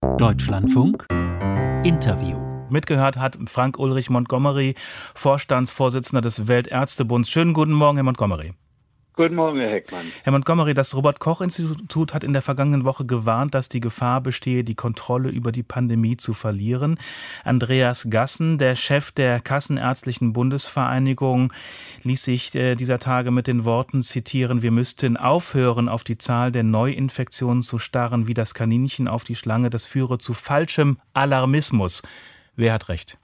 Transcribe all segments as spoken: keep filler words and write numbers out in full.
Deutschlandfunk Interview. Mitgehört hat Frank Ulrich Montgomery, Vorstandsvorsitzender des Weltärztebunds. Schönen guten Morgen, Herr Montgomery. Guten Morgen, Herr Heckmann. Herr Montgomery, das Robert-Koch-Institut hat in der vergangenen Woche gewarnt, dass die Gefahr bestehe, die Kontrolle über die Pandemie zu verlieren. Andreas Gassen, der Chef der Kassenärztlichen Bundesvereinigung, ließ sich äh, dieser Tage mit den Worten zitieren: Wir müssten aufhören, auf die Zahl der Neuinfektionen zu starren wie das Kaninchen auf die Schlange. Das führe zu falschem Alarmismus. Wer hat recht?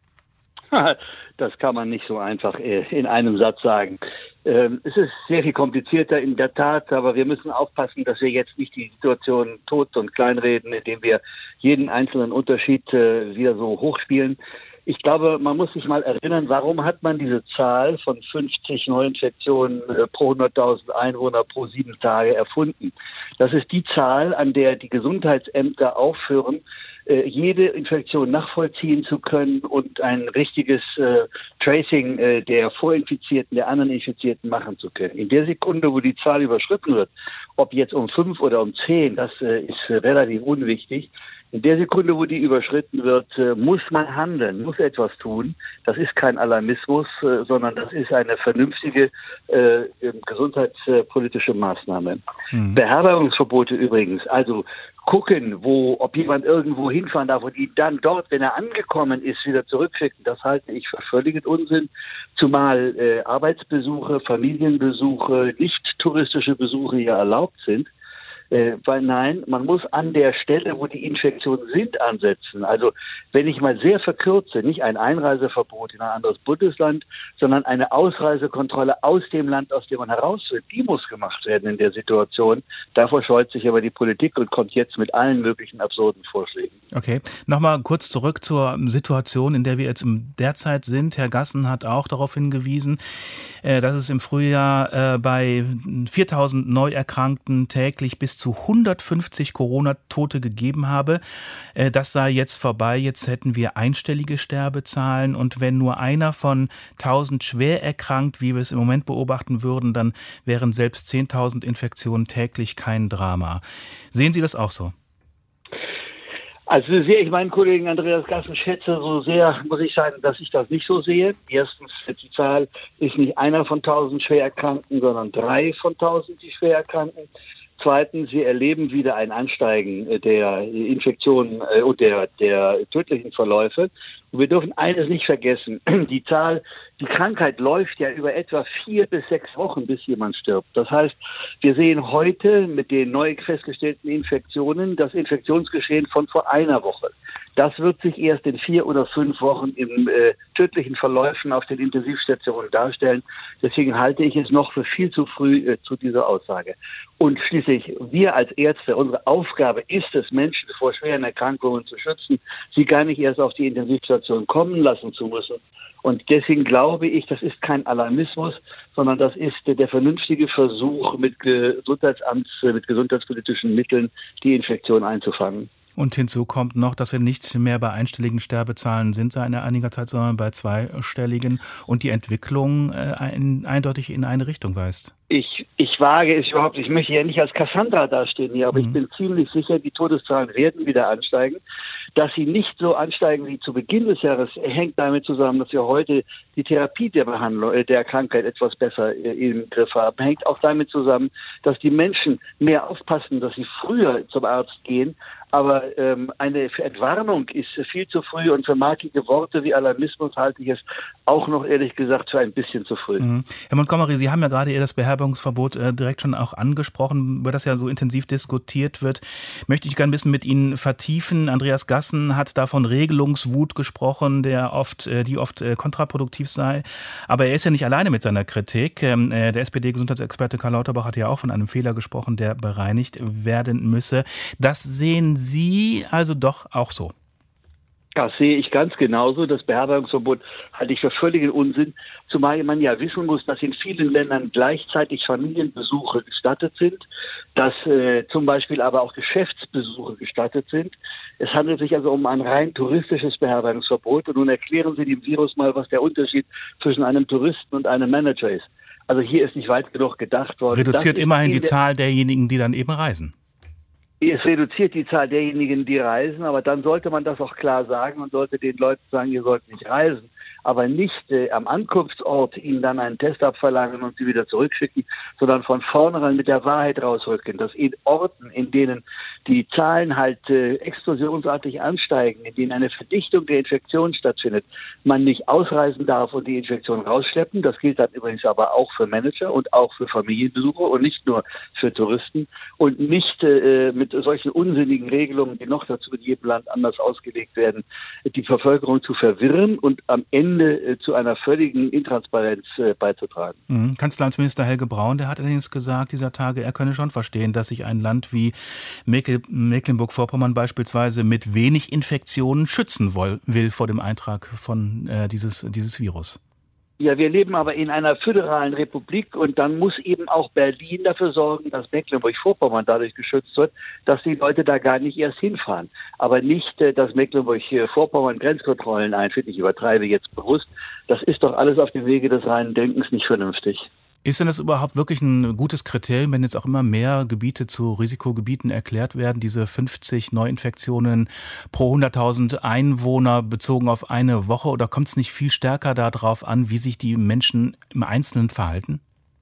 Das kann man nicht so einfach in einem Satz sagen. Es ist sehr viel komplizierter in der Tat, aber wir müssen aufpassen, dass wir jetzt nicht die Situation tot und kleinreden, indem wir jeden einzelnen Unterschied wieder so hochspielen. Ich glaube, man muss sich mal erinnern, warum hat man diese Zahl von fünfzig Neuinfektionen pro hunderttausend Einwohner pro sieben Tage erfunden? Das ist die Zahl, an der die Gesundheitsämter aufhören, jede Infektion nachvollziehen zu können und ein richtiges äh, Tracing äh, der Vorinfizierten, der anderen Infizierten machen zu können. In der Sekunde, wo die Zahl überschritten wird, ob jetzt um fünf oder um zehn, das äh, ist äh, relativ unwichtig. In der Sekunde, wo die überschritten wird, äh, muss man handeln, muss etwas tun. Das ist kein Alarmismus, äh, sondern das ist eine vernünftige äh, gesundheitspolitische Maßnahme. Mhm. Beherbergungsverbote übrigens, also gucken, wo, ob jemand irgendwo hinfahren darf und ihn dann dort, wenn er angekommen ist, wieder zurückschicken, das halte ich für völligen Unsinn. Zumal äh, Arbeitsbesuche, Familienbesuche, nicht touristische Besuche hier erlaubt sind. Äh, weil nein, man muss an der Stelle, wo die Infektionen sind, ansetzen. Also wenn ich mal sehr verkürze, nicht ein Einreiseverbot in ein anderes Bundesland, sondern eine Ausreisekontrolle aus dem Land, aus dem man heraus will, die muss gemacht werden in der Situation. Davor scheut sich aber die Politik und kommt jetzt mit allen möglichen absurden Vorschlägen. Okay, nochmal kurz zurück zur Situation, in der wir jetzt derzeit sind. Herr Gassen hat auch darauf hingewiesen, dass es im Frühjahr bei viertausend Neuerkrankten täglich bis zu hundertfünfzig Corona-Tote gegeben habe. Das sei jetzt vorbei. Jetzt hätten wir einstellige Sterbezahlen. Und wenn nur einer von tausend schwer erkrankt, wie wir es im Moment beobachten würden, dann wären selbst zehntausend Infektionen täglich kein Drama. Sehen Sie das auch so? Also so sehr ich meinen Kollegen Andreas Gassen schätze, so sehr muss ich sagen, dass ich das nicht so sehe. Erstens, die Zahl ist nicht einer von tausend Schwererkrankten, sondern drei von tausend, die schwer erkranken. Zweitens, wir erleben wieder ein Ansteigen der Infektionen und der, der tödlichen Verläufe. Und wir dürfen eines nicht vergessen. Die Zahl, die Krankheit läuft ja über etwa vier bis sechs Wochen, bis jemand stirbt. Das heißt, wir sehen heute mit den neu festgestellten Infektionen das Infektionsgeschehen von vor einer Woche. Das wird sich erst in vier oder fünf Wochen im äh, tödlichen Verläufen auf den Intensivstationen darstellen. Deswegen halte ich es noch für viel zu früh äh, zu dieser Aussage. Und schließlich, wir als Ärzte, unsere Aufgabe ist es, Menschen vor schweren Erkrankungen zu schützen, sie gar nicht erst auf die Intensivstation kommen lassen zu müssen. Und deswegen glaube ich, das ist kein Alarmismus, sondern das ist äh, der vernünftige Versuch, mit Gesundheitsamts, äh, mit gesundheitspolitischen Mitteln die Infektion einzufangen. Und hinzu kommt noch, dass wir nicht mehr bei einstelligen Sterbezahlen sind seit einiger Zeit, sondern bei zweistelligen und die Entwicklung äh, ein, eindeutig in eine Richtung weist. Ich, ich wage es überhaupt, ich möchte ja nicht als Cassandra dastehen hier, aber mhm. ich bin ziemlich sicher, die Todeszahlen werden wieder ansteigen. Dass sie nicht so ansteigen wie zu Beginn des Jahres, hängt damit zusammen, dass wir heute die Therapie der Behandlung, äh, der Krankheit etwas besser äh, im Griff haben. Hängt auch damit zusammen, dass die Menschen mehr aufpassen, dass sie früher zum Arzt gehen. Aber ähm, eine Entwarnung ist viel zu früh und für markige Worte wie Alarmismus halte ich es auch noch ehrlich gesagt für ein bisschen zu früh. Mhm. Herr Montgomery, Sie haben ja gerade das Beherbergungsverbot äh, direkt schon auch angesprochen, über das ja so intensiv diskutiert wird. Möchte ich gerne ein bisschen mit Ihnen vertiefen. Andreas Gassen hat da von Regelungswut gesprochen, der oft, äh, die oft äh, kontraproduktiv sei. Aber er ist ja nicht alleine mit seiner Kritik. Ähm, äh, der S P D-Gesundheitsexperte Karl Lauterbach hat ja auch von einem Fehler gesprochen, der bereinigt werden müsse. Das sehen Sie also doch auch so? Das sehe ich ganz genauso. Das Beherbergungsverbot halte ich für völligen Unsinn, zumal man ja wissen muss, dass in vielen Ländern gleichzeitig Familienbesuche gestattet sind, dass äh, zum Beispiel aber auch Geschäftsbesuche gestattet sind. Es handelt sich also um ein rein touristisches Beherbergungsverbot. Und nun erklären Sie dem Virus mal, was der Unterschied zwischen einem Touristen und einem Manager ist. Also hier ist nicht weit genug gedacht worden. Reduziert immerhin die Zahl derjenigen, die dann eben reisen. Es reduziert die Zahl derjenigen, die reisen, aber dann sollte man das auch klar sagen und sollte den Leuten sagen, ihr sollt nicht reisen, aber nicht äh, am Ankunftsort ihnen dann einen Test abverlangen und sie wieder zurückschicken, sondern von vornherein mit der Wahrheit rausrücken, dass in Orten, in denen die Zahlen halt äh, explosionsartig ansteigen, in denen eine Verdichtung der Infektion stattfindet, man nicht ausreisen darf und die Infektion rausschleppen. Das gilt dann übrigens aber auch für Manager und auch für Familienbesucher und nicht nur für Touristen und nicht äh, mit solchen unsinnigen Regelungen, die noch dazu in jedem Land anders ausgelegt werden, die Bevölkerung zu verwirren und am Ende äh, zu einer völligen Intransparenz äh, beizutragen. Mhm. Kanzleramtsminister Helge Braun, der hat allerdings gesagt dieser Tage, er könne schon verstehen, dass sich ein Land wie Mecklen- Mecklenburg-Vorpommern beispielsweise mit wenig Infektionen schützen woll- will vor dem Eintrag von äh, dieses, dieses Virus. Ja, wir leben aber in einer föderalen Republik und dann muss eben auch Berlin dafür sorgen, dass Mecklenburg-Vorpommern dadurch geschützt wird, dass die Leute da gar nicht erst hinfahren. Aber nicht, dass Mecklenburg-Vorpommern Grenzkontrollen einführt. Ich übertreibe jetzt bewusst. Das ist doch alles auf dem Wege des reinen Denkens nicht vernünftig. Ist denn das überhaupt wirklich ein gutes Kriterium, wenn jetzt auch immer mehr Gebiete zu Risikogebieten erklärt werden, diese fünfzig Neuinfektionen pro hunderttausend Einwohner bezogen auf eine Woche? Oder kommt es nicht viel stärker darauf an, wie sich die Menschen im Einzelnen verhalten?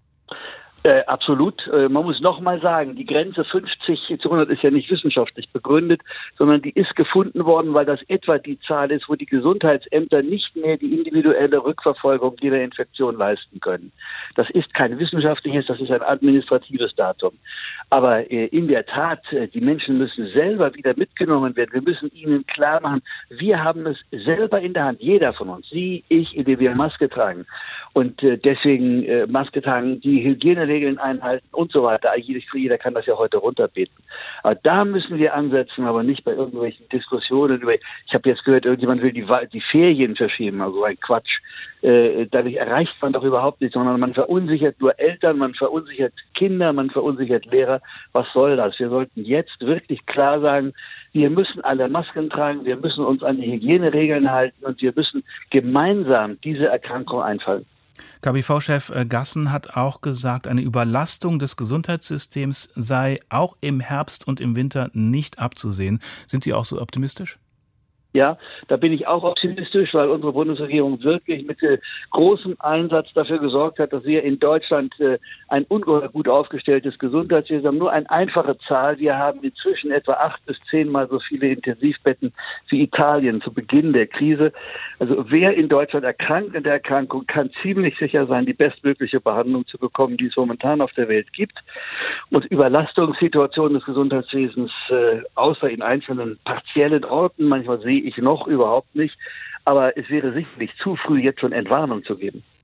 Äh, absolut. Äh, man muss nochmal sagen, die Grenze fünfzig zu hundert ist ja nicht wissenschaftlich begründet, sondern die ist gefunden worden, weil das etwa die Zahl ist, wo die Gesundheitsämter nicht mehr die individuelle Rückverfolgung jeder Infektion leisten können. Das ist kein wissenschaftliches, das ist ein administratives Datum. Aber äh, in der Tat, äh, die Menschen müssen selber wieder mitgenommen werden. Wir müssen ihnen klar machen, wir haben es selber in der Hand, jeder von uns, Sie, ich, indem wir Maske tragen. Und äh, deswegen äh, Maske tragen, die Hygieneregeln einhalten und so weiter. Jeder, jeder kann das ja heute runterbeten. Aber da müssen wir ansetzen, aber nicht bei irgendwelchen Diskussionen über, ich habe jetzt gehört, irgendjemand will die, die Ferien verschieben, also ein Quatsch. Äh, dadurch erreicht man doch überhaupt nichts, sondern man verunsichert nur Eltern, man verunsichert Kinder, man verunsichert Lehrer. Was soll das? Wir sollten jetzt wirklich klar sagen, wir müssen alle Masken tragen, wir müssen uns an die Hygieneregeln halten und wir müssen gemeinsam diese Erkrankung einfangen. K B V-Chef Gassen hat auch gesagt, eine Überlastung des Gesundheitssystems sei auch im Herbst und im Winter nicht abzusehen. Sind Sie auch so optimistisch? Ja, da bin ich auch optimistisch, weil unsere Bundesregierung wirklich mit äh, großem Einsatz dafür gesorgt hat, dass wir in Deutschland äh, ein ungeheuer gut aufgestelltes Gesundheitswesen haben. Nur eine einfache Zahl. Wir haben inzwischen etwa acht bis zehnmal so viele Intensivbetten wie Italien zu Beginn der Krise. Also wer in Deutschland erkrankt in der Erkrankung, kann ziemlich sicher sein, die bestmögliche Behandlung zu bekommen, die es momentan auf der Welt gibt. Und Überlastungssituationen des Gesundheitswesens, äh, außer in einzelnen partiellen Orten, manchmal sehe ich noch überhaupt nicht. Aber es wäre sicherlich zu früh, jetzt schon Entwarnung zu geben.